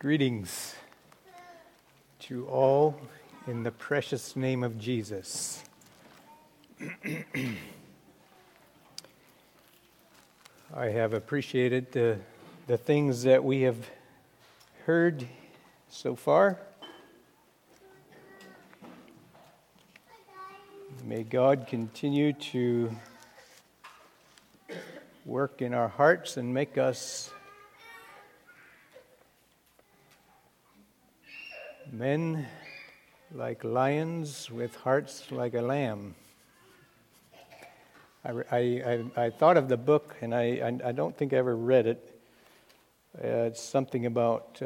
Greetings to all in the precious name of Jesus. I have appreciated the things that we have heard so far. May God continue to work in our hearts and make us men like lions with hearts like a lamb. I thought of the book, and I don't think I ever read it. It's something about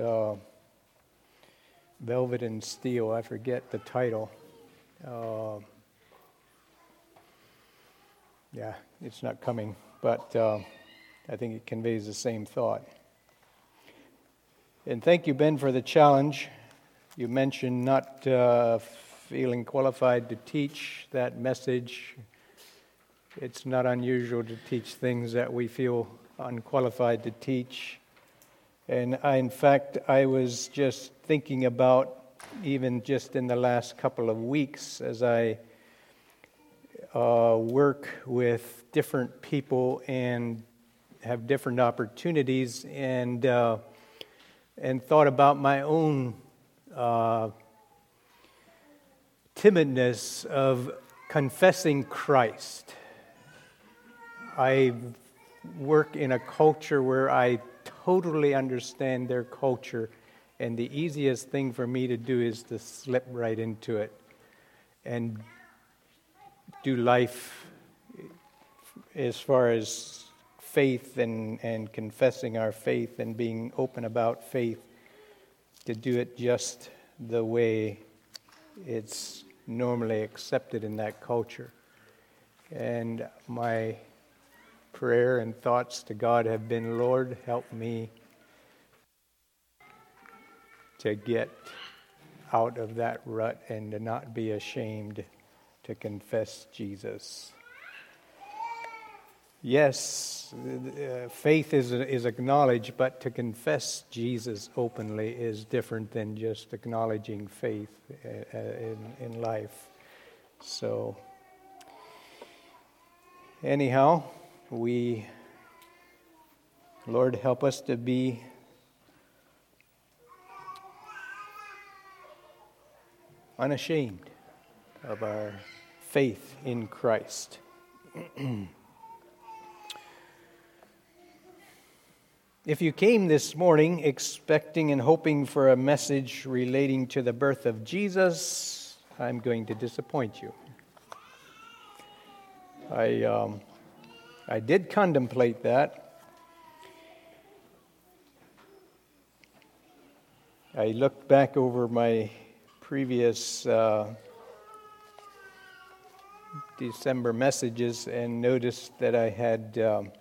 Velvet and Steel. I forget the title. Yeah, it's not coming, but I think it conveys the same thought. And thank you, Ben, for the challenge. You mentioned not feeling qualified to teach that message. It's not unusual to teach things that we feel unqualified to teach. And in fact, I was just thinking about, even just in the last couple of weeks, as I work with different people and have different opportunities, and thought about my own timidness of confessing Christ. I work in a culture where I totally understand their culture, and the easiest thing for me to do is to slip right into it and do life as far as faith and confessing our faith and being open about faith, to do it just the way it's normally accepted in that culture. And my prayer and thoughts to God have been, Lord, help me to get out of that rut and to not be ashamed to confess Jesus. Yes, faith is acknowledged, but to confess Jesus openly is different than just acknowledging faith in life. So, anyhow, Lord, help us to be unashamed of our faith in Christ. If you came this morning expecting and hoping for a message relating to the birth of Jesus, I'm going to disappoint you. I did contemplate that. I looked back over my previous December messages and noticed that I had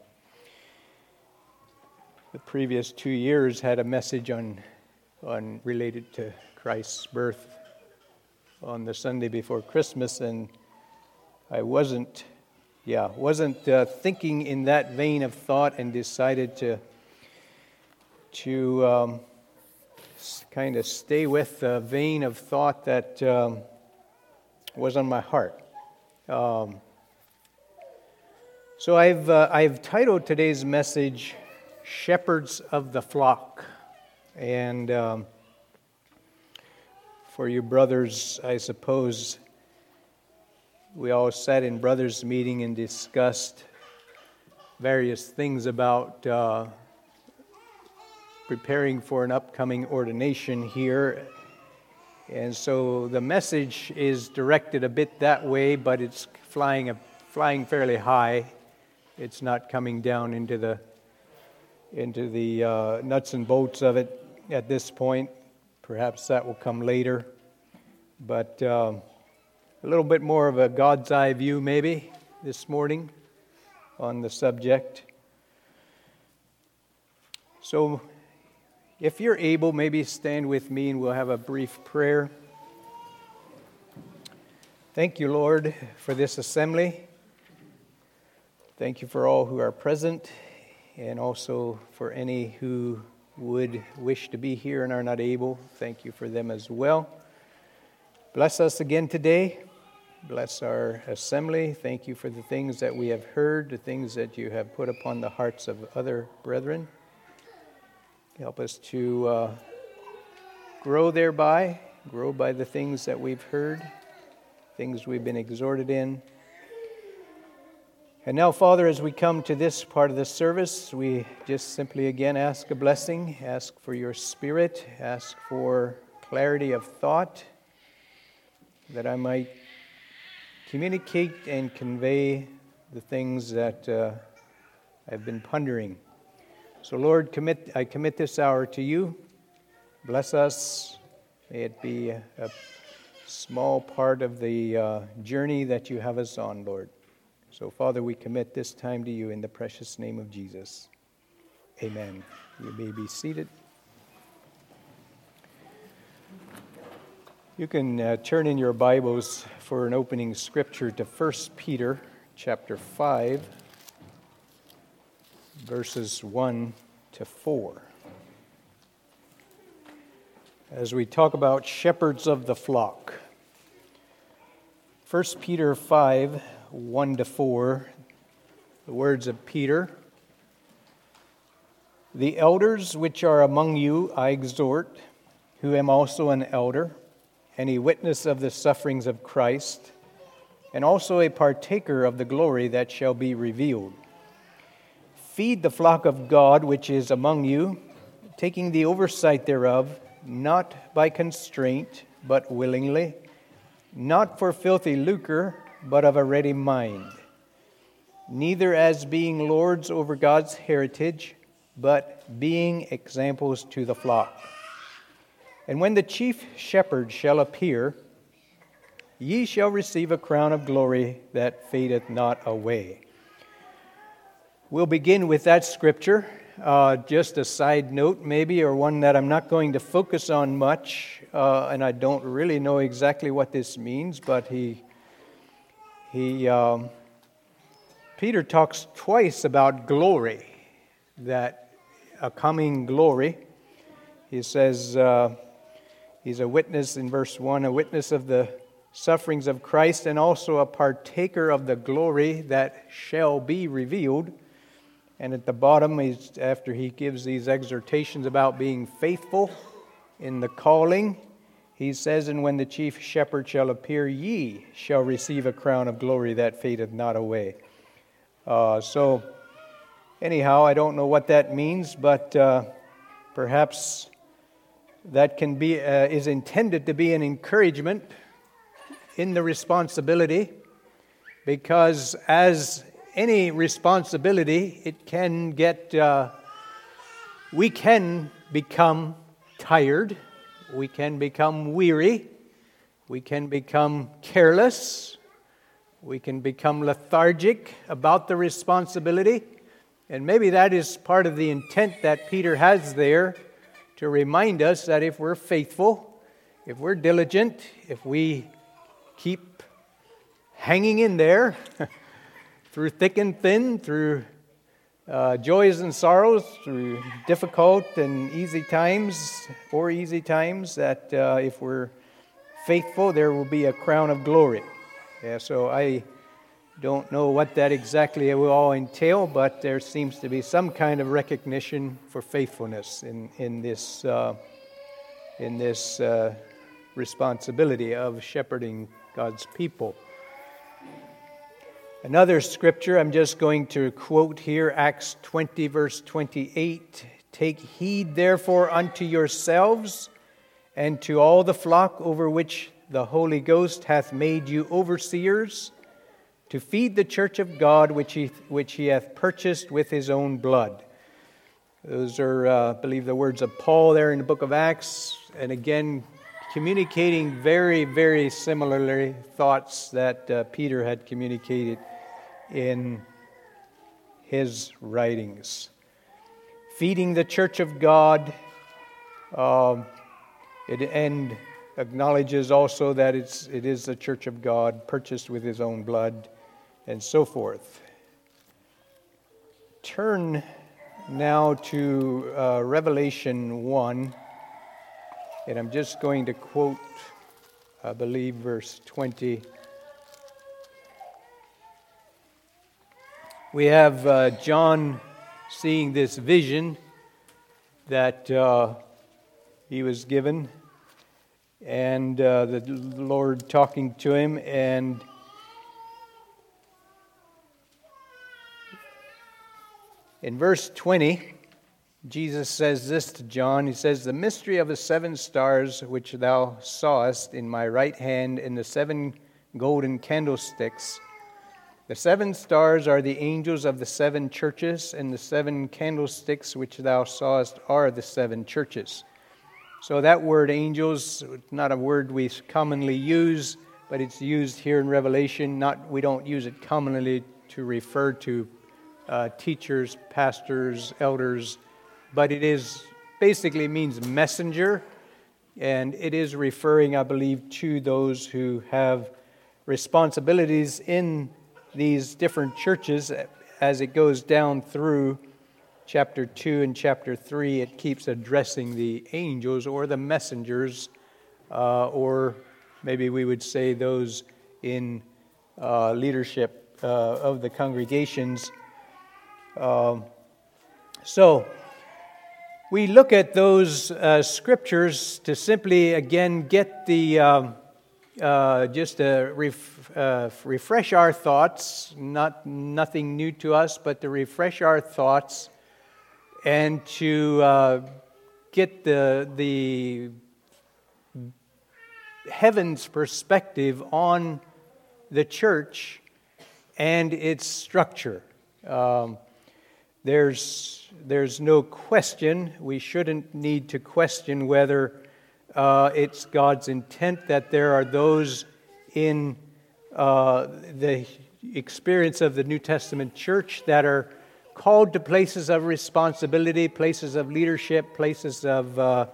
the previous 2 years had a message on related to Christ's birth on the Sunday before Christmas, and I wasn't thinking in that vein of thought, and decided to kind of stay with the vein of thought that was on my heart. So I've titled today's message Shepherds of the Flock. And for you brothers, I suppose we all sat in brothers' meeting and discussed various things about preparing for an upcoming ordination here. And so the message is directed a bit that way, but it's flying fairly high. It's not coming down into the nuts and bolts of it at this point. Perhaps that will come later. But a little bit more of a God's eye view maybe this morning on the subject. So if you're able, maybe stand with me and we'll have a brief prayer. Thank you, Lord, for this assembly. Thank you for all who are present, and also for any who would wish to be here and are not able, thank you for them as well. Bless us again today. Bless our assembly. Thank you for the things that we have heard, the things that you have put upon the hearts of other brethren. Help us to grow thereby, grow by the things that we've heard, things we've been exhorted in. And now, Father, as we come to this part of the service, we just simply again ask a blessing, ask for your Spirit, ask for clarity of thought, that I might communicate and convey the things that I've been pondering. So, Lord, I commit this hour to you. Bless us. May it be a small part of the journey that you have us on, Lord. So, Father, we commit this time to you in the precious name of Jesus. Amen. You may be seated. You can turn in your Bibles for an opening scripture to 1 Peter chapter 5, verses 1 to 4. As we talk about shepherds of the flock. 1 Peter 5, 1 to 4, the words of Peter. The elders which are among you I exhort, who am also an elder, and a witness of the sufferings of Christ, and also a partaker of the glory that shall be revealed. Feed the flock of God which is among you, taking the oversight thereof, not by constraint, but willingly, not for filthy lucre, but of a ready mind, neither as being lords over God's heritage, but being examples to the flock. And when the chief shepherd shall appear, ye shall receive a crown of glory that fadeth not away. We'll begin with that scripture. Just a side note maybe, or one that I'm not going to focus on much, and I don't really know exactly what this means, but Peter talks twice about glory, that a coming glory. He says he's a witness in verse 1, a witness of the sufferings of Christ, and also a partaker of the glory that shall be revealed. And at the bottom, after he gives these exhortations about being faithful in the calling, he says, and when the chief shepherd shall appear, ye shall receive a crown of glory that fadeth not away. So, anyhow, I don't know what that means, but perhaps that can be is intended to be an encouragement in the responsibility, because as any responsibility, it can get, we can become tired, we can become weary, we can become careless, we can become lethargic about the responsibility, and maybe that is part of the intent that Peter has there, to remind us that if we're faithful, if we're diligent, if we keep hanging in there, through thick and thin, through joys and sorrows, through difficult and easy times, that if we're faithful, there will be a crown of glory. Yeah, so I don't know what that exactly will all entail, but there seems to be some kind of recognition for faithfulness in this responsibility of shepherding God's people. Another scripture I'm just going to quote here, Acts 20, verse 28. Take heed therefore unto yourselves and to all the flock over which the Holy Ghost hath made you overseers, to feed the church of God which he hath purchased with his own blood. Those are, I believe, the words of Paul there in the book of Acts, and again, communicating very, very similarly thoughts that Peter had communicated in his writings. Feeding the church of God, and acknowledges also that it is the church of God, purchased with his own blood, and so forth. Turn now to Revelation 1, and I'm just going to quote, I believe, verse 20. We have John seeing this vision that he was given, and the Lord talking to him, and in verse 20, Jesus says this to John. He says, "The mystery of the 7 stars which thou sawest in my right hand and the 7 golden candlesticks. The 7 stars are the angels of the 7 churches, and the 7 candlesticks which thou sawest are the 7 churches." So that word angels, not a word we commonly use, but it's used here in Revelation. We don't use it commonly to refer to teachers, pastors, elders, but it is basically means messenger, and it is referring, I believe, to those who have responsibilities in these different churches. As it goes down through chapter 2 and chapter 3, it keeps addressing the angels or the messengers, or maybe we would say those in leadership of the congregations. So we look at those scriptures to simply again get the just to refresh our thoughts, nothing new to us, but to refresh our thoughts and to get the heaven's perspective on the church and its structure. There's no question, we shouldn't need to question whether it's God's intent that there are those in the experience of the New Testament church that are called to places of responsibility, places of leadership, places of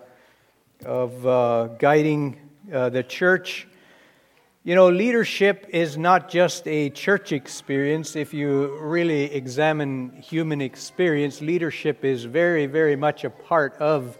guiding the church. You know, leadership is not just a church experience. If you really examine human experience, leadership is very, very much a part of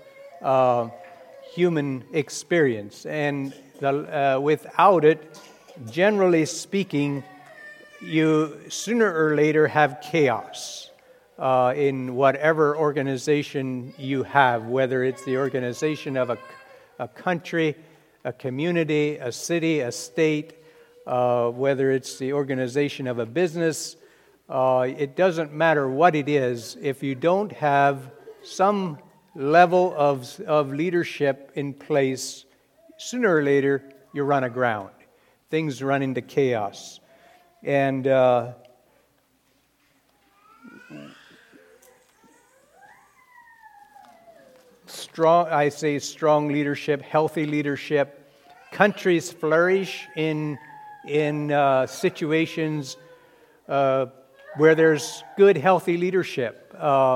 human experience. And without it, generally speaking, you sooner or later have chaos in whatever organization you have, whether it's the organization of a country, a community, a city, a state, whether it's the organization of a business. It doesn't matter what it is. If you don't have some level of leadership in place, sooner or later you run aground. Things run into chaos. And strong leadership, healthy leadership. Countries flourish in situations where there's good, healthy leadership.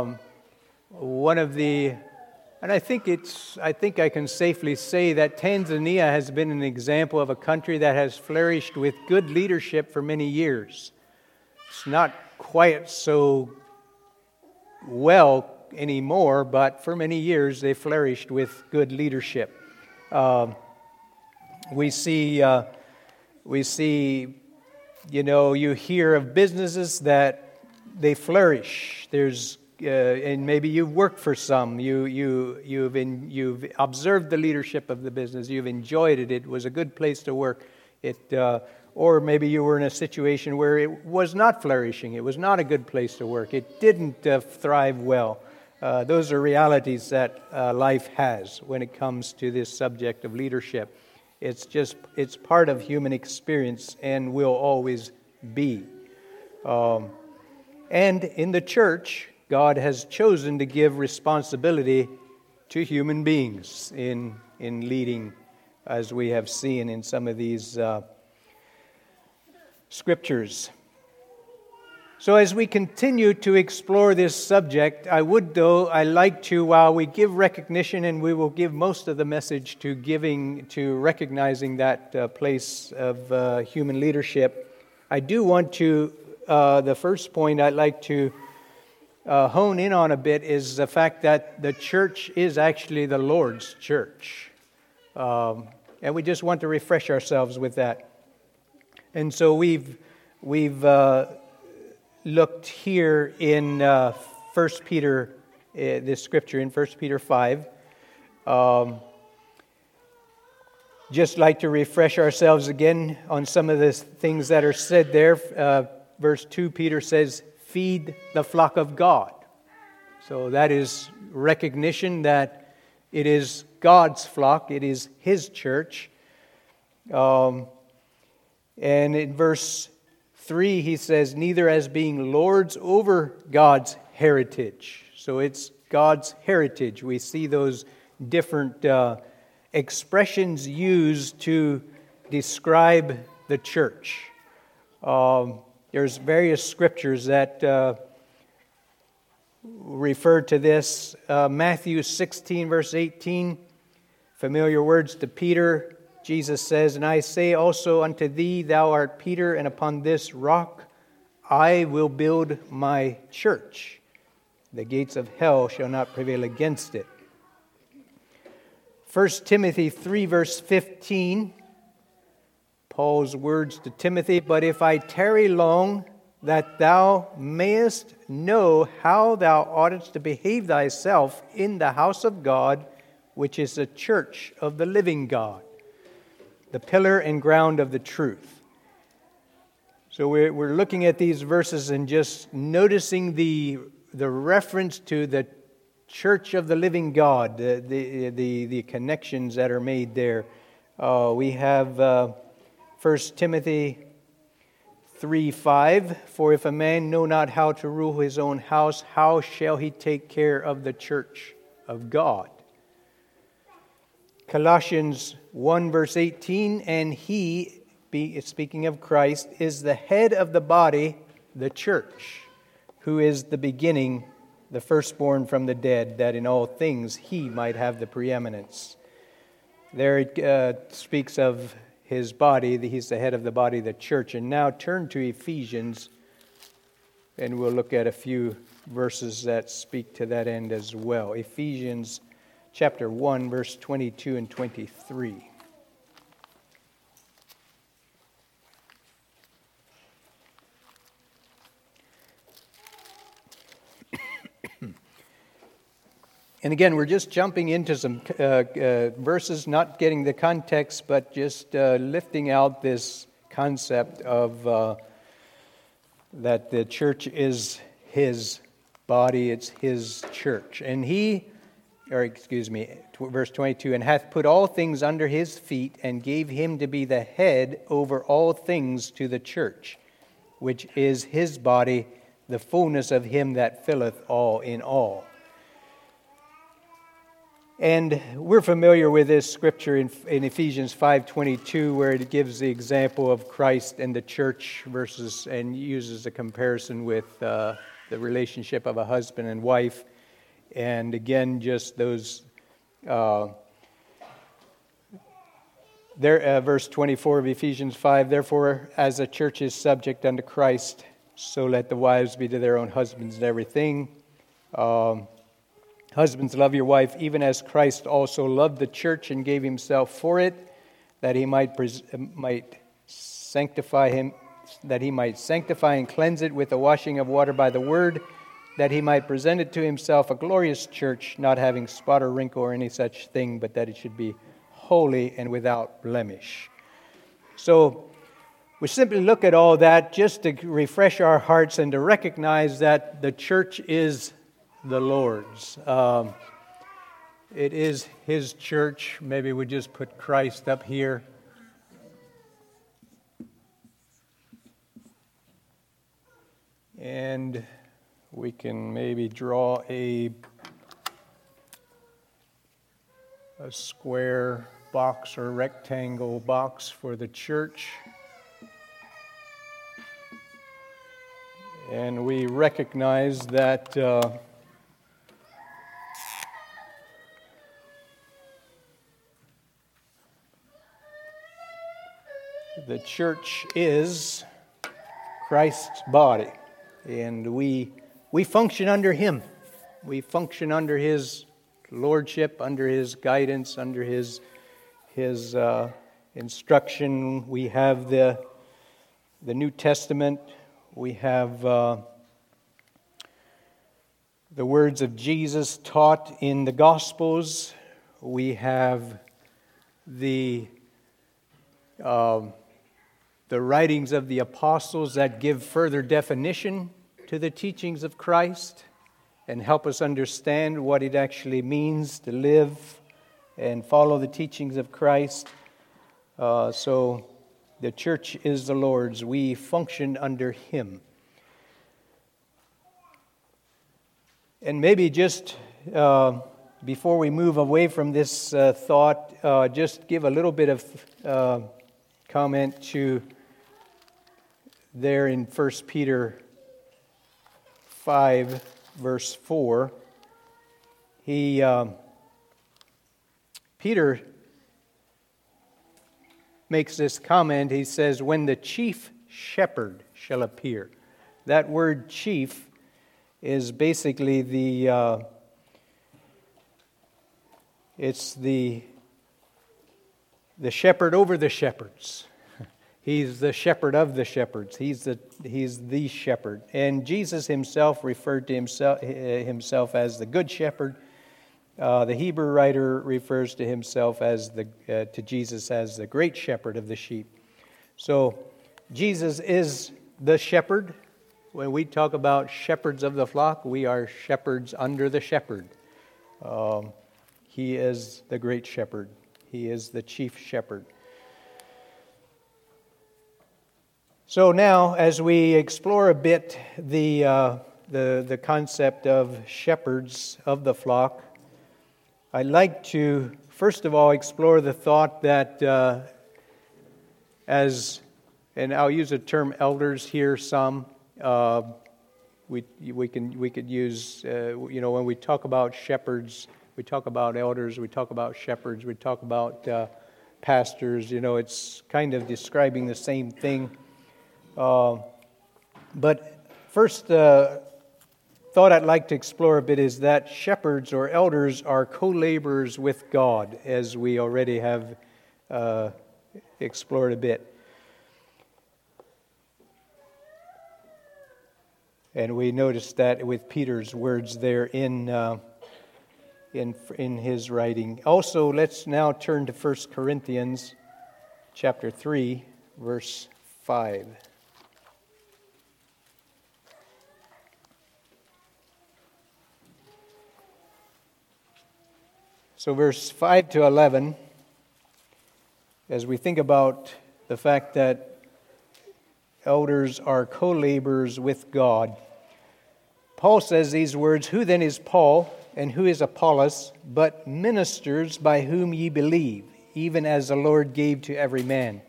I think I can safely say that Tanzania has been an example of a country that has flourished with good leadership for many years. It's not quite so well anymore, but for many years they flourished with good leadership. We see, you hear of businesses that they flourish. There's and maybe you've worked for some. You've observed the leadership of the business. You've enjoyed it. It was a good place to work. Or maybe you were in a situation where it was not flourishing. It was not a good place to work. It didn't thrive well. Those are realities that life has when it comes to this subject of leadership. It's part of human experience and will always be. And in the church, God has chosen to give responsibility to human beings in leading, as we have seen in some of these scriptures. So as we continue to explore this subject, I like to, while we give recognition, and we will give most of the message to recognizing that place of human leadership, I do want to, the first point I'd like to hone in on a bit is the fact that the church is actually the Lord's church. And we just want to refresh ourselves with that. And so we've looked here in 1 Peter, this scripture in 1 Peter 5. Just like to refresh ourselves again on some of the things that are said there. Verse 2, Peter says, feed the flock of God. So that is recognition that it is God's flock, it is His church. And in verse 3, he says, neither as being lords over God's heritage. So it's God's heritage. We see those different expressions used to describe the church. There's various scriptures that refer to this. Matthew 16, verse 18, familiar words to Peter. Jesus says, and I say also unto thee, thou art Peter, and upon this rock I will build my church. The gates of hell shall not prevail against it. 1 Timothy 3, verse 15, Paul's words to Timothy, but if I tarry long, that thou mayest know how thou oughtest to behave thyself in the house of God, which is the church of the living God, the pillar and ground of the truth. So we're looking at these verses and just noticing the reference to the church of the living God, the connections that are made there. We have 1 Timothy 3:5, for if a man know not how to rule his own house, how shall he take care of the church of God? Colossians 1, verse 18, and he, speaking of Christ, is the head of the body, the church, who is the beginning, the firstborn from the dead, that in all things he might have the preeminence. There it speaks of his body, he's the head of the body, the church. And now turn to Ephesians, and we'll look at a few verses that speak to that end as well. Ephesians chapter 1, verse 22 and 23. And again, we're just jumping into some verses, not getting the context, but just lifting out this concept of that the church is His body, it's His church. And verse 22, and hath put all things under His feet, and gave Him to be the head over all things to the church, which is His body, the fullness of Him that filleth all in all. And we're familiar with this scripture in Ephesians 5:22, where it gives the example of Christ and the church and uses a comparison with the relationship of a husband and wife. And again, just those, verse 24 of Ephesians 5, therefore, as the church is subject unto Christ, so let the wives be to their own husbands in everything. Husbands, love your wife, even as Christ also loved the church and gave Himself for it, that He might sanctify and cleanse it with the washing of water by the word, that He might present it to Himself a glorious church, not having spot or wrinkle or any such thing, but that it should be holy and without blemish. So we simply look at all that just to refresh our hearts and to recognize that the church is the Lord's. It is His church. Maybe we just put Christ up here. And we can maybe draw a square box or rectangle box for the church. And we recognize that the church is Christ's body, and we we function under Him. We function under His lordship, under His guidance, under His instruction. We have the New Testament. We have the words of Jesus taught in the Gospels. We have the writings of the apostles that give further definition to the teachings of Christ and help us understand what it actually means to live and follow the teachings of Christ. So the church is the Lord's. We function under Him. And maybe just before we move away from this thought, just give a little bit of comment to there in 1 Peter 5, verse 4. Peter makes this comment. He says, when the chief shepherd shall appear. That word chief is basically it's the shepherd over the shepherds. He's the shepherd of the shepherds. He's the shepherd. And Jesus Himself referred to Himself as the good shepherd. The Hebrew writer refers to himself as to Jesus as the great shepherd of the sheep. So Jesus is the shepherd. When we talk about shepherds of the flock, we are shepherds under the shepherd. He is the great shepherd. He is the chief shepherd. So now, as we explore a bit the concept of shepherds of the flock, I'd like to first of all explore the thought that and I'll use the term elders here some. We could use when we talk about shepherds, we talk about elders, we talk about shepherds, we talk about pastors. It's kind of describing the same thing. But first thought I'd like to explore a bit is that shepherds or elders are co-laborers with God, as we already have explored a bit. And we noticed that with Peter's words there in his writing. Also, let's now turn to 1 Corinthians chapter 3, verse 5. So verse 5 to 11, as we think about the fact that elders are co-laborers with God, Paul says these words, "Who then is Paul, and who is Apollos, but ministers by whom ye believe, even as the Lord gave to every man?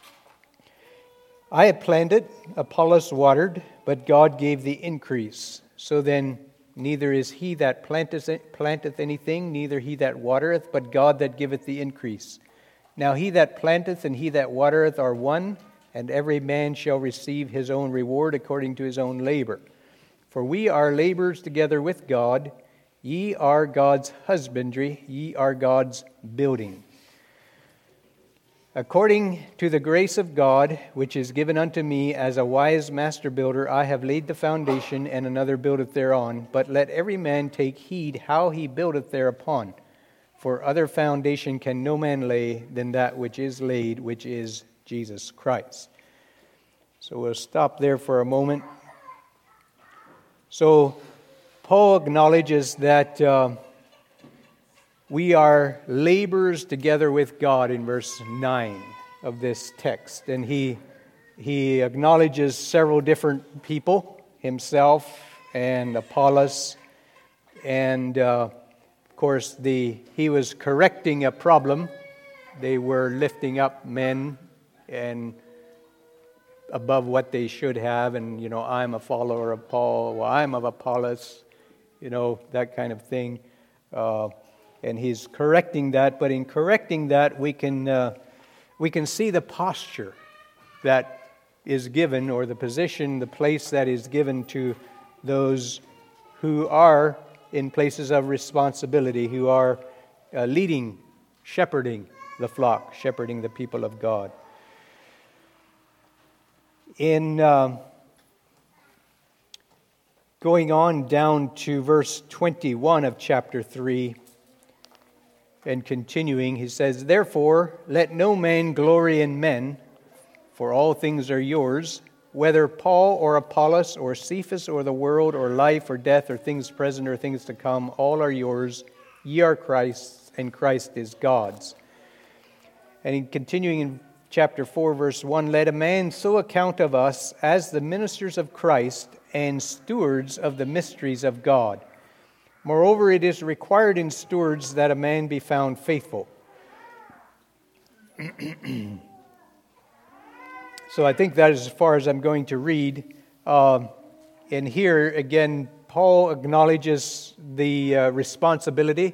I have planted, Apollos watered, but God gave the increase. So then, neither is he that planteth anything, neither he that watereth, but God that giveth the increase. Now he that planteth and he that watereth are one, and every man shall receive his own reward according to his own labor. For we are laborers together with God. Ye are God's husbandry, ye are God's building. According to the grace of God, which is given unto me as a wise master builder, I have laid the foundation, and another buildeth thereon. But let every man take heed how he buildeth thereupon. For other foundation can no man lay than that which is laid, which is Jesus Christ." So we'll stop there for a moment. So Paul acknowledges that we are laborers together with God in verse 9 of this text. And he acknowledges several different people, himself and Apollos. And of course, he was correcting a problem. They were lifting up men and above what they should have. And, I'm a follower of Paul. Well, I'm of Apollos. That kind of thing. And he's correcting that, but in correcting that, we can see the posture that is given, or the position, the place that is given to those who are in places of responsibility, who are leading, shepherding the flock, shepherding the people of God. In going on down to verse 21 of chapter 3 and continuing, he says, "Therefore, let no man glory in men, for all things are yours, whether Paul or Apollos or Cephas or the world or life or death or things present or things to come, all are yours. Ye are Christ's, and Christ is God's." And in continuing in chapter 4, verse 1, "Let a man so account of us as the ministers of Christ and stewards of the mysteries of God. Moreover, it is required in stewards that a man be found faithful." So I think that is as far as I'm going to read. And here, again, Paul acknowledges the responsibility.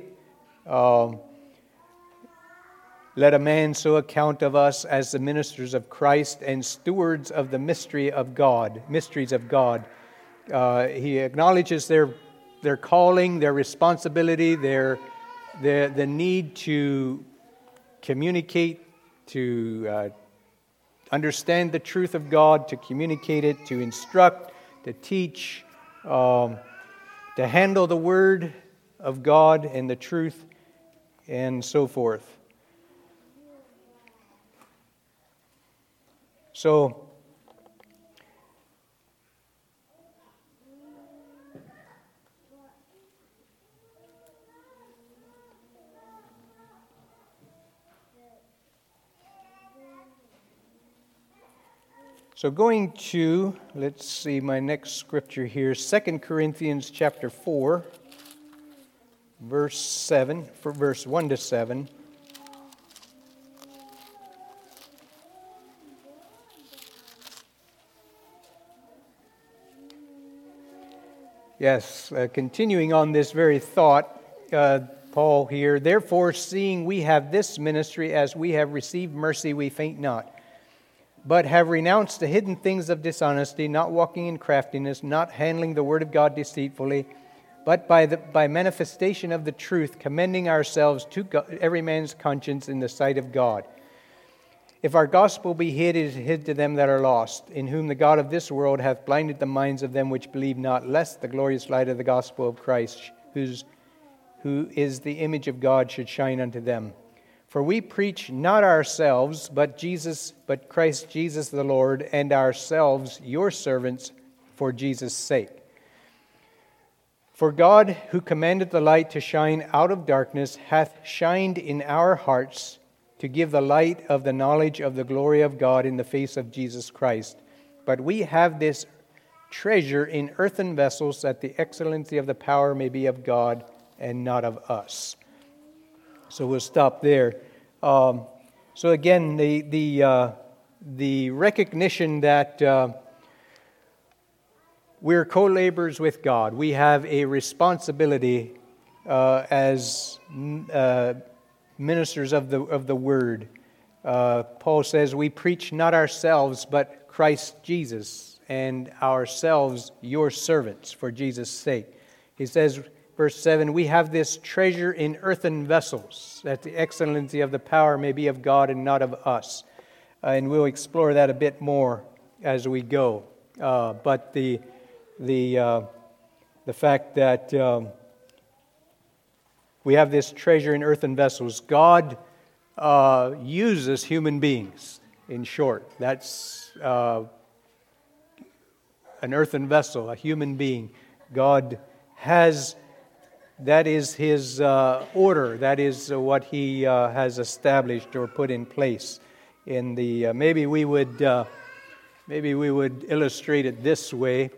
"Let a man so account of us as the ministers of Christ and stewards of the mysteries of God. He acknowledges their calling, their responsibility, the need to communicate, to understand the truth of God, to communicate it, to instruct, to teach, to handle the Word of God and the truth, and so forth. So, going to, let's see my next scripture here, 2 Corinthians chapter 4, verse 1 to 7. Yes, continuing on this very thought, Paul here, "Therefore, seeing we have this ministry, as we have received mercy, we faint not, but have renounced the hidden things of dishonesty, not walking in craftiness, not handling the word of God deceitfully, but by manifestation of the truth, commending ourselves to God, every man's conscience in the sight of God. If our gospel be hid, it is hid to them that are lost, in whom the God of this world hath blinded the minds of them which believe not, lest the glorious light of the gospel of Christ, who is the image of God, should shine unto them. For we preach not ourselves, but Christ Jesus the Lord, and ourselves your servants for Jesus' sake. For God, who commanded the light to shine out of darkness, hath shined in our hearts to give the light of the knowledge of the glory of God in the face of Jesus Christ. But we have this treasure in earthen vessels, that the excellency of the power may be of God and not of us." So we'll stop there. So again, the recognition that we're co-laborers with God. We have a responsibility as ministers of the Word. Paul says, "We preach not ourselves, but Christ Jesus, and ourselves your servants for Jesus' sake." He says, verse 7, "We have this treasure in earthen vessels, that the excellency of the power may be of God and not of us." And we'll explore that a bit more as we go. But the fact that we have this treasure in earthen vessels. God uses human beings, in short. That's an earthen vessel, a human being. God has, that is His order. That is what He has established or put in place. In the maybe we would illustrate it this way.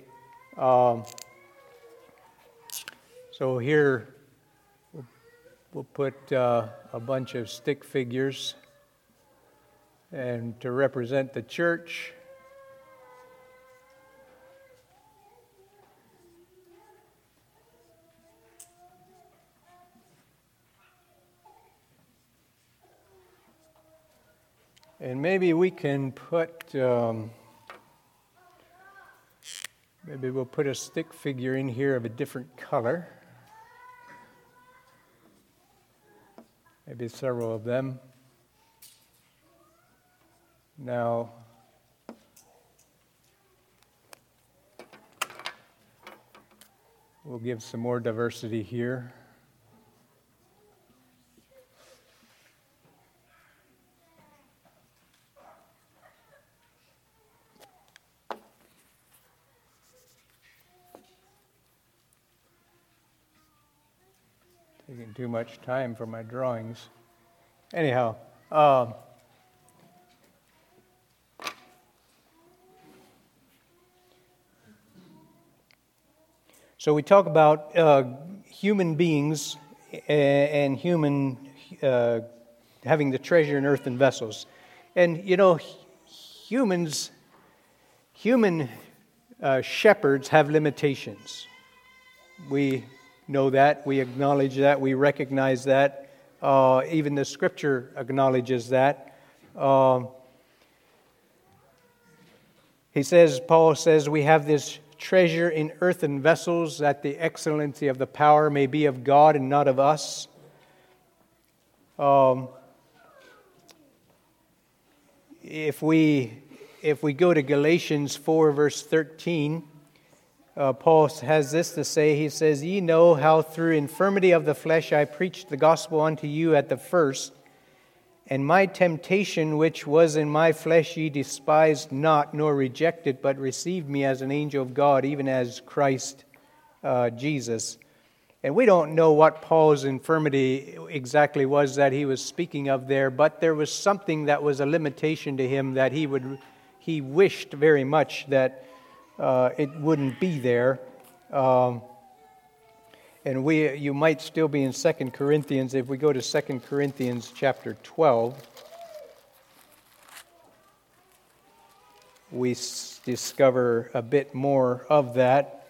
So here we'll put a bunch of stick figures, and to represent the church. And maybe we can put Maybe we'll put a stick figure in here of a different color. Maybe several of them. Now, we'll give some more diversity here. Taking too much time for my drawings. Anyhow, so we talk about human beings and human having the treasure in earthen vessels. And, you know, human shepherds have limitations. We know that, we acknowledge that, we recognize that. Even the Scripture acknowledges that. Paul says, we have this treasure in earthen vessels, that the excellency of the power may be of God and not of us. If we go to Galatians 4, verse 13, Paul has this to say. He says, "Ye know how through infirmity of the flesh I preached the gospel unto you at the first, and my temptation which was in my flesh ye despised not, nor rejected, but received me as an angel of God, even as Christ Jesus." And we don't know what Paul's infirmity exactly was that he was speaking of there, but there was something that was a limitation to him that he wished very much that it wouldn't be there. And you might still be in 2 Corinthians. If we go to 2 Corinthians chapter 12, we discover a bit more of that.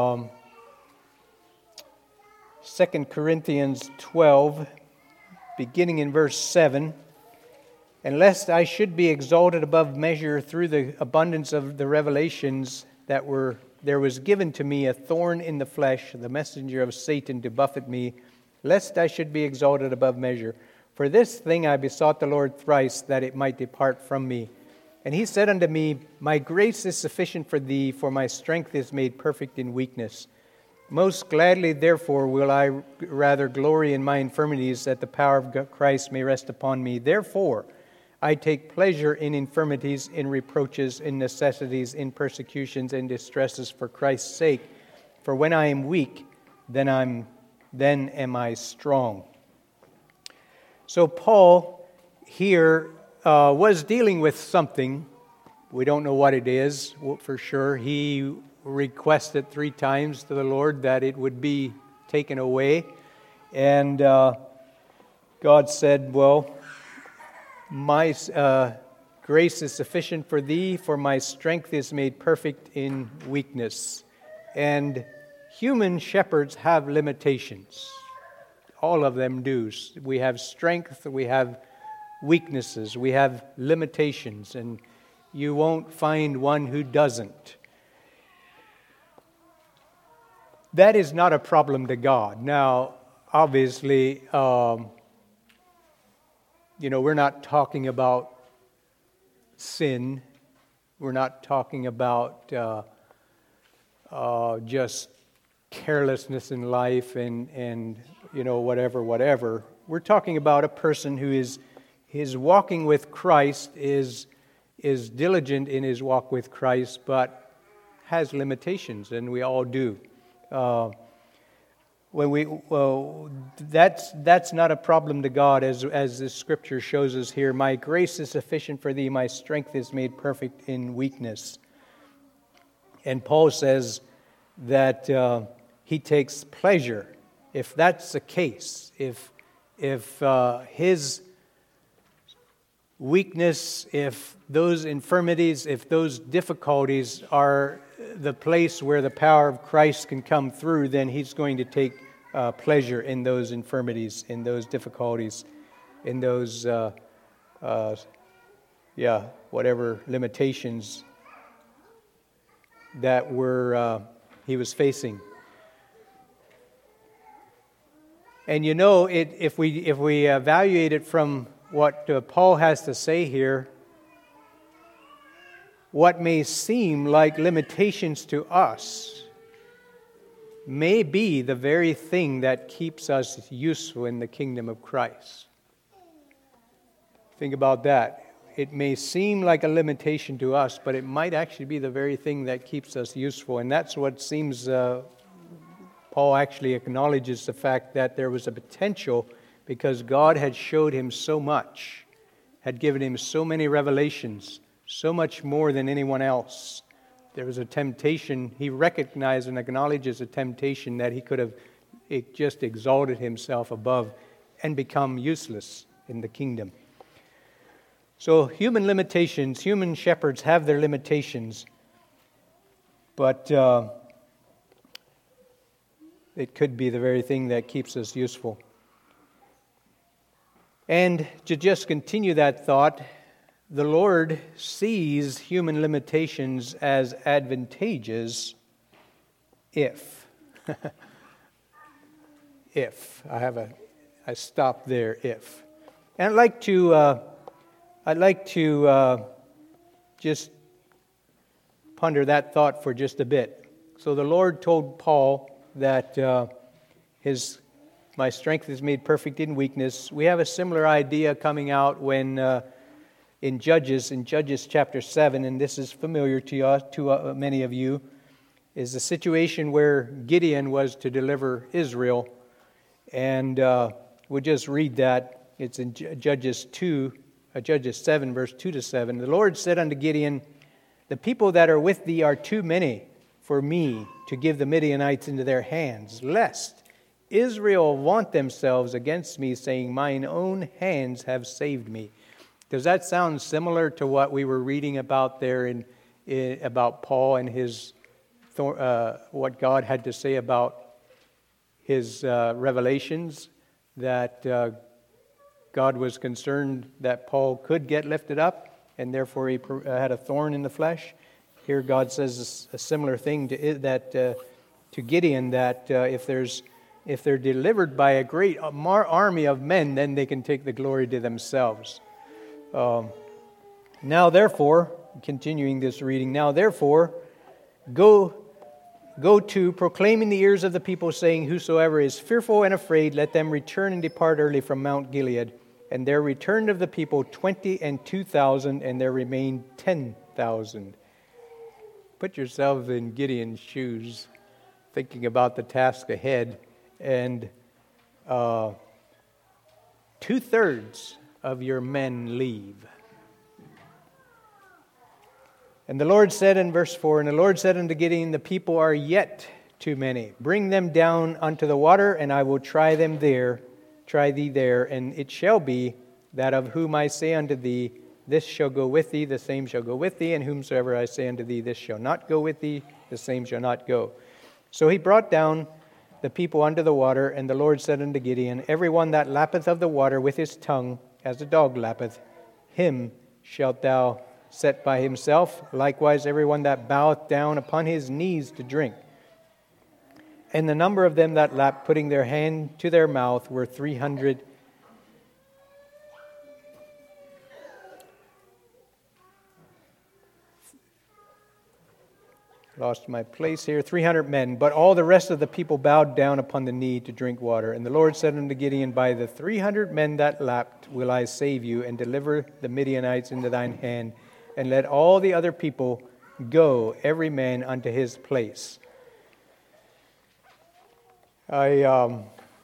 2 Corinthians 12, beginning in verse 7, "And lest I should be exalted above measure through the abundance of the revelations there was given to me a thorn in the flesh, the messenger of Satan to buffet me, lest I should be exalted above measure. For this thing I besought the Lord thrice, that it might depart from me. And he said unto me, My grace is sufficient for thee, for my strength is made perfect in weakness. Most gladly, therefore, will I rather glory in my infirmities, that the power of Christ may rest upon me. Therefore, I take pleasure in infirmities, in reproaches, in necessities, in persecutions, and distresses for Christ's sake. For when I am weak, then am I strong." So Paul here was dealing with something. We don't know what it is for sure. He requested 3 times to the Lord that it would be taken away. And God said, well, my grace is sufficient for thee, for my strength is made perfect in weakness. And human shepherds have limitations. All of them do. We have strength, we have weaknesses, we have limitations, and you won't find one who doesn't. That is not a problem to God. Now, obviously, we're not talking about sin. We're not talking about just carelessness in life and whatever. We're talking about a person who is walking with Christ, is diligent in his walk with Christ, but has limitations, and we all do. That's not a problem to God, as the Scripture shows us here. My grace is sufficient for thee, my strength is made perfect in weakness. And Paul says that he takes pleasure. If that's the case, if his weakness, if those infirmities, if those difficulties are the place where the power of Christ can come through, then he's going to take pleasure in those infirmities, in those difficulties, in those, whatever limitations that he was facing. And if we evaluate it from what Paul has to say here, what may seem like limitations to us may be the very thing that keeps us useful in the kingdom of Christ. Think about that. It may seem like a limitation to us, but it might actually be the very thing that keeps us useful. And that's what seems, Paul actually acknowledges the fact that there was a potential because God had showed him so much, had given him so many revelations, so much more than anyone else. There was a temptation. He recognized and acknowledges a temptation that he could have just exalted himself above and become useless in the kingdom. So human limitations, human shepherds have their limitations, but it could be the very thing that keeps us useful. And to just continue that thought, the Lord sees human limitations as advantageous if. I stop there, if. And I'd like to just ponder that thought for just a bit. So the Lord told Paul that my strength is made perfect in weakness. We have a similar idea coming out when in Judges chapter 7, and this is familiar to many of you, is the situation where Gideon was to deliver Israel. And we'll just read that. It's in Judges 7, verse 2 to 7. The Lord said unto Gideon, the people that are with thee are too many for me to give the Midianites into their hands, lest Israel vaunt themselves against me, saying, mine own hands have saved me. Does that sound similar to what we were reading about there about Paul and his what God had to say about his revelations, that God was concerned that Paul could get lifted up, and therefore he had a thorn in the flesh? Here God says a similar thing to Gideon, that if they're delivered by a great army of men, then they can take the glory to themselves. Now therefore, continuing this reading, now therefore, go to proclaim in the ears of the people, saying, whosoever is fearful and afraid, let them return and depart early from Mount Gilead. And there returned of the people 22,000, and there remained 10,000. Put yourselves in Gideon's shoes, thinking about the task ahead, and 2/3 of your men leave. And the Lord said in verse 4, and the Lord said unto Gideon, the people are yet too many. Bring them down unto the water, and I will try thee there, and it shall be that of whom I say unto thee, this shall go with thee, the same shall go with thee, and whomsoever I say unto thee, this shall not go with thee, the same shall not go. So he brought down the people unto the water, and the Lord said unto Gideon, every one that lappeth of the water with his tongue, as a dog lappeth, him shalt thou set by himself, likewise every one that boweth down upon his knees to drink. And the number of them that lapped, putting their hand to their mouth, were 300. Lost my place here. 300 men. But all the rest of the people bowed down upon the knee to drink water. And the Lord said unto Gideon, by the 300 men that lapped will I save you, and deliver the Midianites into thine hand. And let all the other people go, every man unto his place. I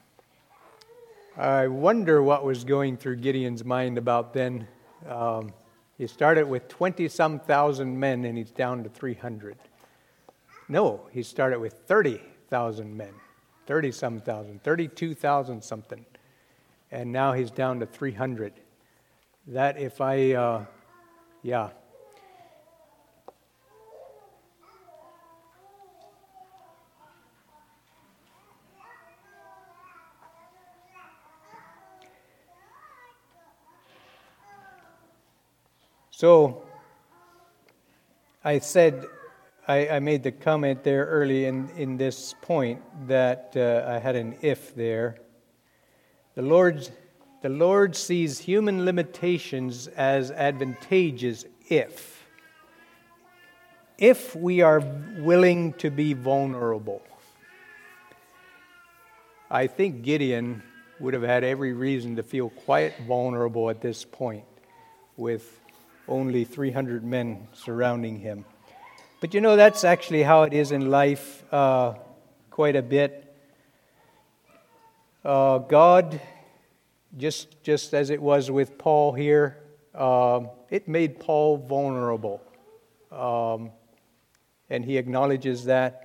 wonder what was going through Gideon's mind about then. He started with 20-some thousand men, and he's down to 300. No, he started with 30,000 men, 30-some thousand, 32,000 something, and now he's down to 300. That if yeah. So, I said I made the comment there early in this point that I had an if there. The Lord sees human limitations as advantageous if we are willing to be vulnerable. I think Gideon would have had every reason to feel quite vulnerable at this point with only 300 men surrounding him. But that's actually how it is in life quite a bit. God, just as it was with Paul here, it made Paul vulnerable. And he acknowledges that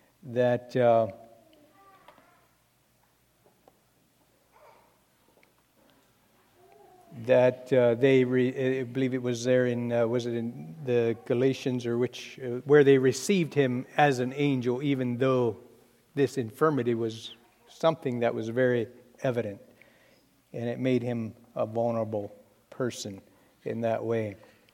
I believe it was there in was it in the Galatians or where they received him as an angel, even though this infirmity was something that was very evident, and it made him a vulnerable person in that way.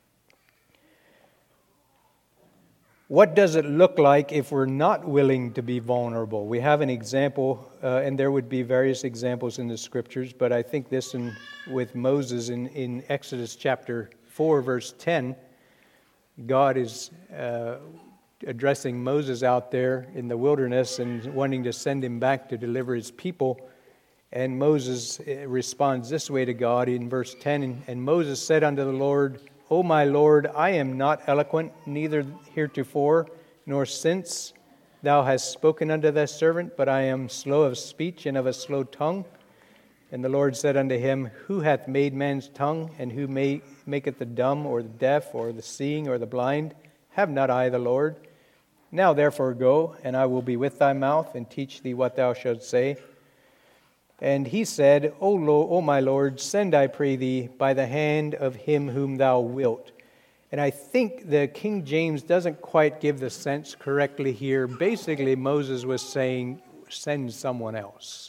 What does it look like if we're not willing to be vulnerable? We have an example, and there would be various examples in the Scriptures, but I think this with Moses in Exodus chapter 4, verse 10, God is addressing Moses out there in the wilderness and wanting to send him back to deliver his people. And Moses responds this way to God in verse 10, and Moses said unto the Lord, O my Lord, I am not eloquent, neither heretofore, nor since thou hast spoken unto thy servant, but I am slow of speech and of a slow tongue. And the Lord said unto him, Who hath made man's tongue, and who maketh the dumb, or the deaf, or the seeing, or the blind? Have not I the Lord? Now therefore go, and I will be with thy mouth, and teach thee what thou shalt say. And he said, O my Lord, send, I pray thee, by the hand of him whom thou wilt. And I think the King James doesn't quite give the sense correctly here. Basically, Moses was saying, send someone else.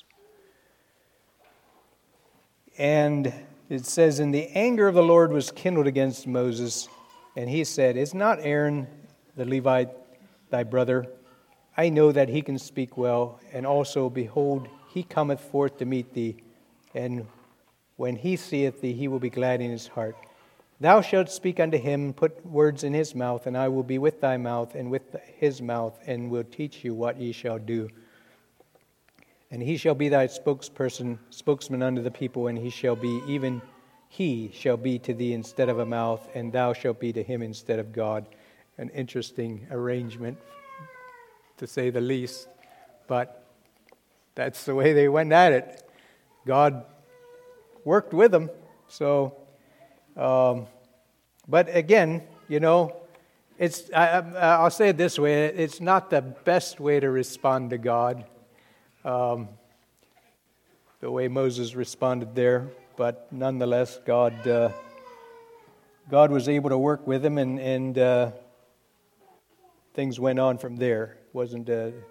And it says, And the anger of the Lord was kindled against Moses, and he said, Is not Aaron the Levite thy brother? I know that he can speak well, and also, behold, he cometh forth to meet thee, and when he seeth thee, he will be glad in his heart. Thou shalt speak unto him, put words in his mouth, and I will be with thy mouth and with his mouth, and will teach you what ye shall do. And he shall be thy spokesman unto the people, and he shall be to thee instead of a mouth, and thou shalt be to him instead of God. An interesting arrangement, to say the least, but that's the way they went at it. God worked with them. So, but again, it's I'll say it this way: it's not the best way to respond to God, the way Moses responded there. But nonetheless, God was able to work with him, and things went on from there. It wasn't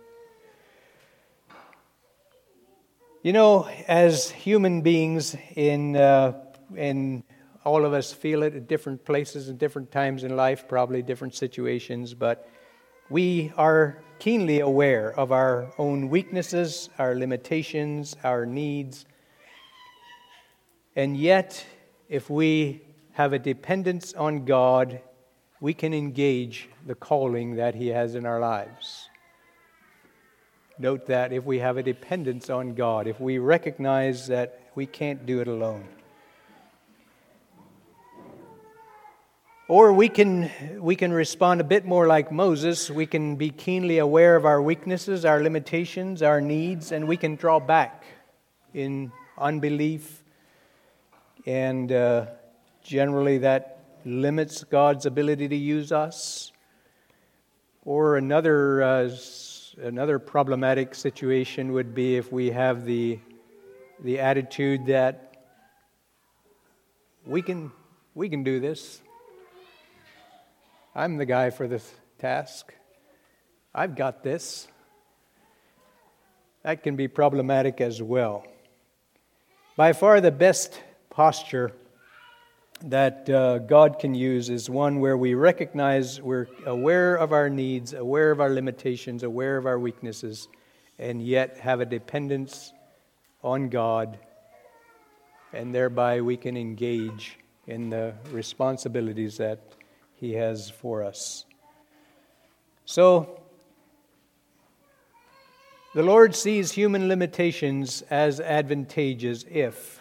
as human beings, in all of us feel it at different places and different times in life, probably different situations, but we are keenly aware of our own weaknesses, our limitations, our needs. And yet, if we have a dependence on God, we can engage the calling that He has in our lives. Note that if we have a dependence on God, if we recognize that we can't do it alone. Or we can respond a bit more like Moses. We can be keenly aware of our weaknesses, our limitations, our needs, and we can draw back in unbelief. And generally that limits God's ability to use us. Or another problematic situation would be if we have the attitude that we can do this. I'm the guy for this task. I've got this. That can be problematic as well. By far the best posture that God can use is one where we recognize we're aware of our needs, aware of our limitations, aware of our weaknesses, and yet have a dependence on God, and thereby we can engage in the responsibilities that He has for us. So, the Lord sees human limitations as advantageous if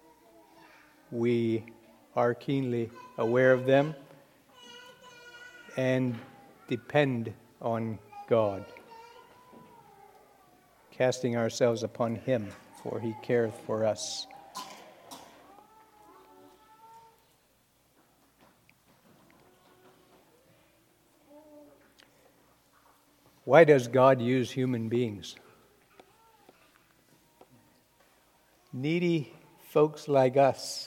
we are keenly aware of them and depend on God, casting ourselves upon Him, for He careth for us. Why does God use human beings? Needy folks like us.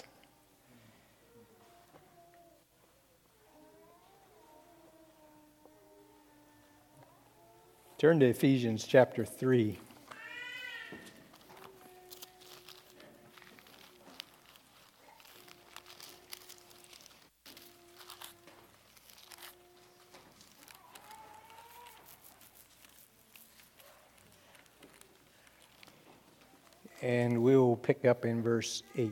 Turn to Ephesians chapter 3. And we will pick up in verse 8.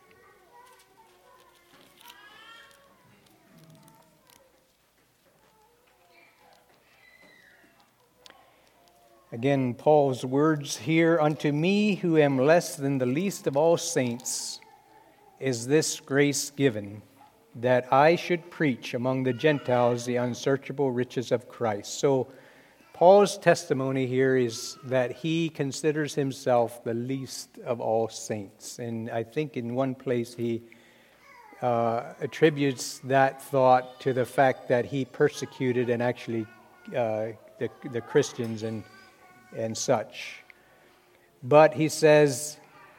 Again, Paul's words here, "Unto me, who am less than the least of all saints, is this grace given, that I should preach among the Gentiles the unsearchable riches of Christ." So, Paul's testimony here is that he considers himself the least of all saints. And I think in one place he attributes that thought to the fact that he persecuted and actually the Christians and such. But he says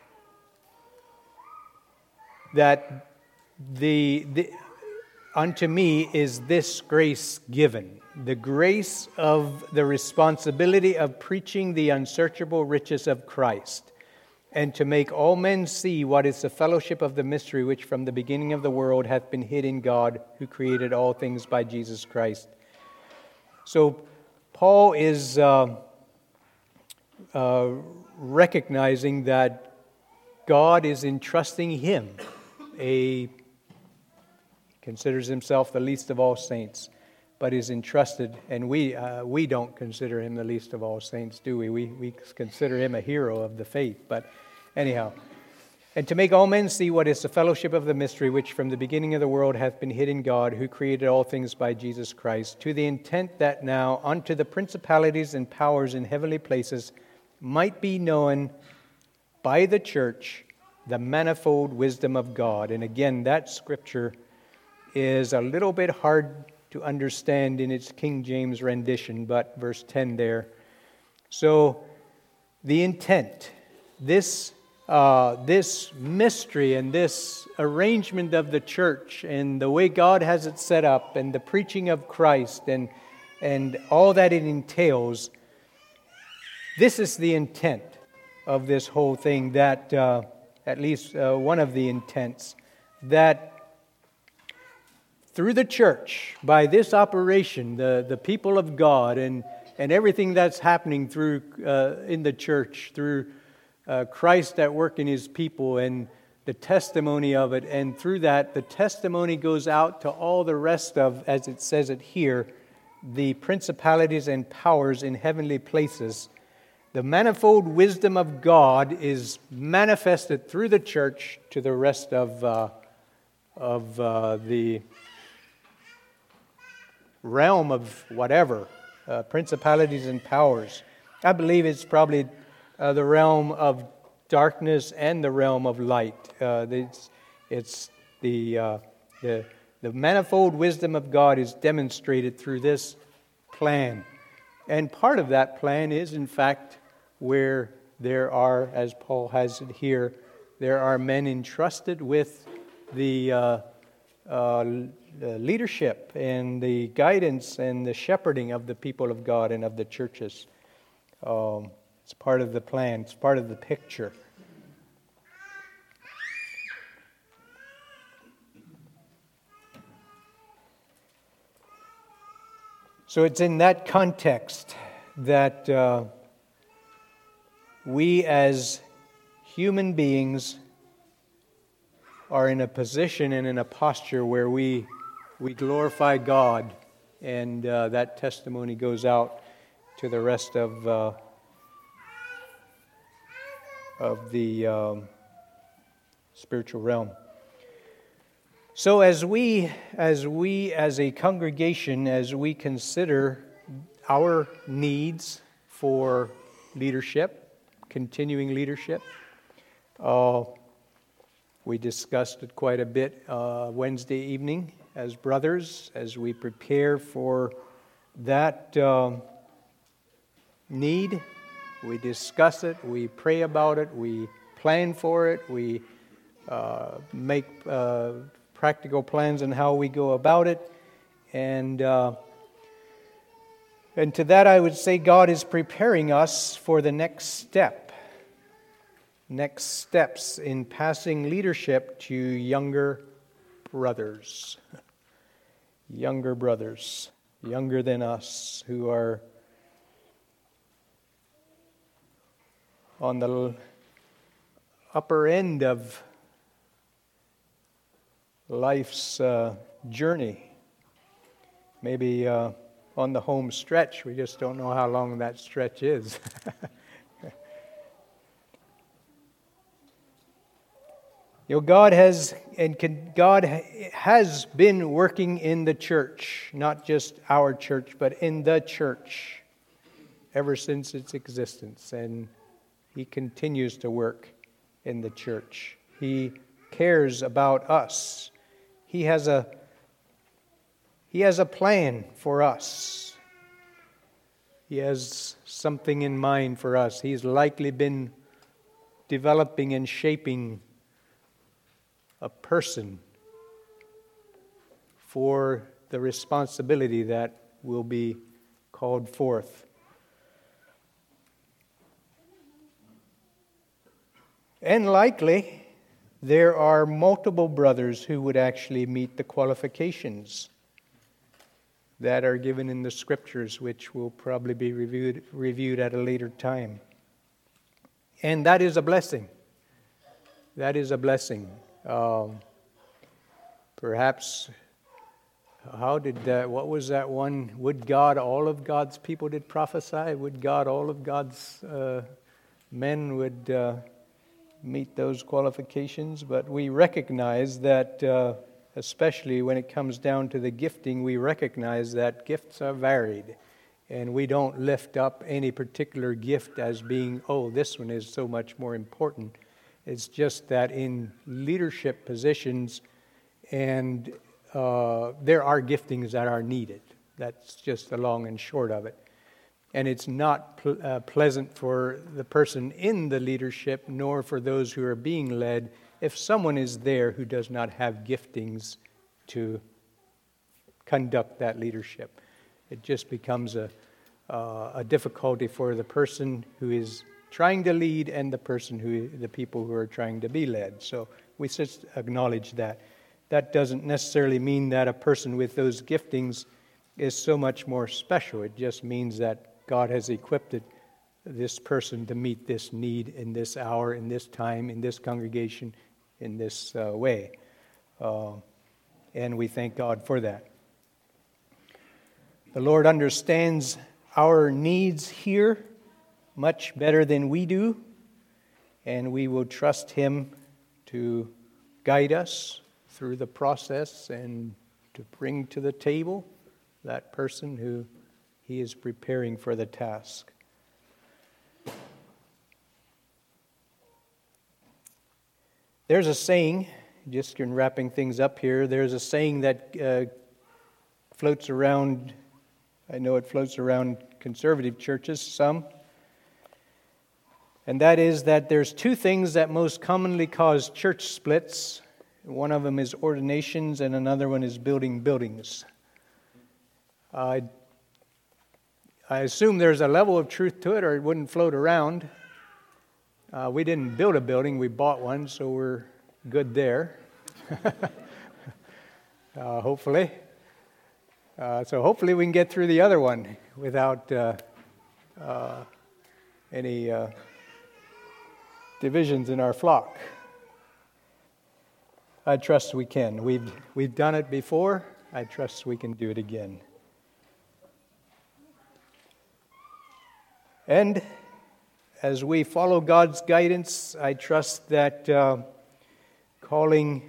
that unto me is this grace given. The grace of the responsibility of preaching the unsearchable riches of Christ, and to make all men see what is the fellowship of the mystery which from the beginning of the world hath been hid in God, who created all things by Jesus Christ. So Paul is recognizing that God is entrusting him, considers himself the least of all saints, but is entrusted, and we don't consider him the least of all saints, do we? We consider him a hero of the faith, but anyhow. "And to make all men see what is the fellowship of the mystery, which from the beginning of the world hath been hid in God, who created all things by Jesus Christ, to the intent that now unto the principalities and powers in heavenly places might be known by the church the manifold wisdom of God." And again, that scripture is a little bit hard to understand in its King James rendition, but verse 10 there. So the intent, this mystery and this arrangement of the church and the way God has it set up and the preaching of Christ and all that it entails, this is the intent of this whole thing, that at least one of the intents, that through the church, by this operation, the people of God and everything that's happening through in the church, through Christ at work in His people and the testimony of it, and through that, the testimony goes out to all the rest of, as it says it here, the principalities and powers in heavenly places. The manifold wisdom of God is manifested through the church to the rest of the realm of whatever, principalities and powers. I believe it's probably the realm of darkness and the realm of light. It's the manifold wisdom of God is demonstrated through this plan. And part of that plan is, in fact, where there are, as Paul has it here, there are men entrusted with the leadership and the guidance and the shepherding of the people of God and of the churches. It's part of the plan. It's part of the picture. So it's in that context that we as human beings are in a position and in a posture where we glorify God, and that testimony goes out to the rest of the spiritual realm. So as we as a congregation, as we consider our needs for leadership, continuing leadership, we discussed it quite a bit Wednesday evening as brothers, as we prepare for that need. We discuss it, we pray about it, we plan for it, we make practical plans on how we go about it. And to that I would say God is preparing us for the next steps in passing leadership to younger brothers, younger than us, who are on the upper end of life's journey, maybe on the home stretch. We just don't know how long that stretch is. God has been working in the church, not just our church, but in the church ever since its existence, and He continues to work in the church. He cares about us. He has a plan for us. He has something in mind for us. He's likely been developing and shaping a person for the responsibility that will be called forth. And likely, there are multiple brothers who would actually meet the qualifications that are given in the Scriptures, which will probably be reviewed at a later time. And that is a blessing. That is a blessing. Perhaps, what was that one? Would God all of God's people did prophesy? Would God all of God's men would meet those qualifications? But we recognize that, especially when it comes down to the gifting, we recognize that gifts are varied. And we don't lift up any particular gift as being, this one is so much more important. It's just that in leadership positions, and there are giftings that are needed. That's just the long and short of it. And it's not pleasant for the person in the leadership, nor for those who are being led, if someone is there who does not have giftings to conduct that leadership. It just becomes a difficulty for the person who is trying to lead and the people who are trying to be led. So we just acknowledge that. That doesn't necessarily mean that a person with those giftings is so much more special. It just means that God has equipped this person to meet this need in this hour, in this time, in this congregation, in this way. And we thank God for that. The Lord understands our needs here much better than we do, and we will trust Him to guide us through the process and to bring to the table that person who He is preparing for the task. There's a saying, just in wrapping things up here, there's a saying that floats around, I know it floats around conservative churches, some, and that is that there's two things that most commonly cause church splits. One of them is ordinations, and another one is building buildings. I assume there's a level of truth to it, or it wouldn't float around. We didn't build a building, we bought one, so we're good there. Hopefully. So hopefully we can get through the other one without any divisions in our flock. I trust we can. We've done it before. I trust we can do it again. And as we follow God's guidance, I trust that calling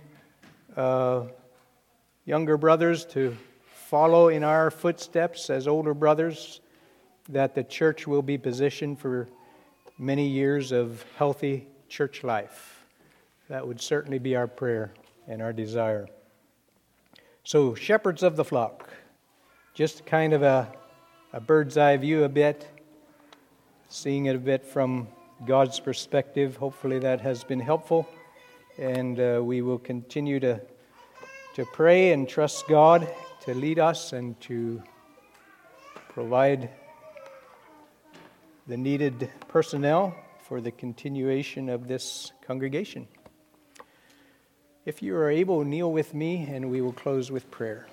younger brothers to follow in our footsteps as older brothers, that the church will be positioned for many years of healthy church life. That would certainly be our prayer and our desire. So, shepherds of the flock, just kind of a bird's eye view a bit, seeing it a bit from God's perspective. Hopefully that has been helpful, and we will continue to pray and trust God to lead us and to provide the needed personnel for the continuation of this congregation. If you are able, kneel with me, and we will close with prayer.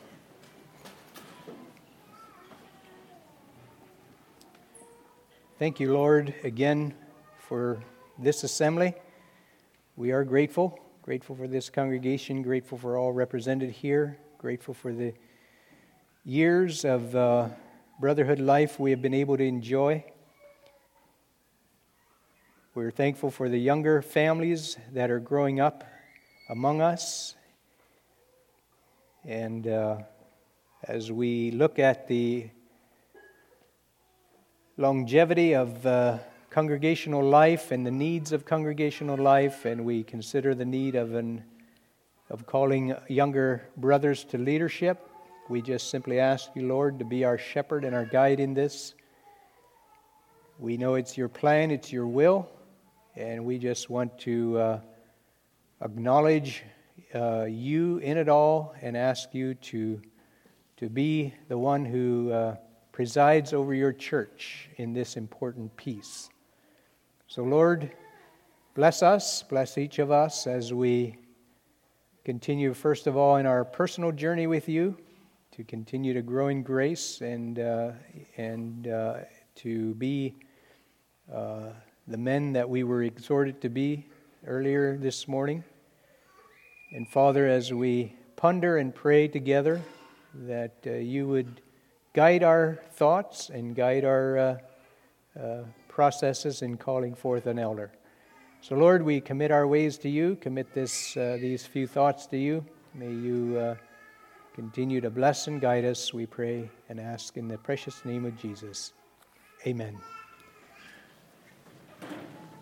Thank you, Lord, again for this assembly. We are grateful for this congregation, grateful for all represented here, grateful for the years of brotherhood life we have been able to enjoy. We're thankful for the younger families that are growing up among us. And as we look at the longevity of congregational life and the needs of congregational life, and we consider the need of calling younger brothers to leadership, we just simply ask you, Lord, to be our shepherd and our guide in this. We know it's your plan, it's your will, and we just want to acknowledge you in it all and ask you to be the one who presides over your church in this important piece. So, Lord, bless us, bless each of us as we continue, first of all, in our personal journey with you, to continue to grow in grace and to be the men that we were exhorted to be earlier this morning. And Father, as we ponder and pray together, that you would guide our thoughts and guide our processes in calling forth an elder. So, Lord, we commit our ways to you, commit these few thoughts to you. May you continue to bless and guide us, we pray and ask in the precious name of Jesus. Amen.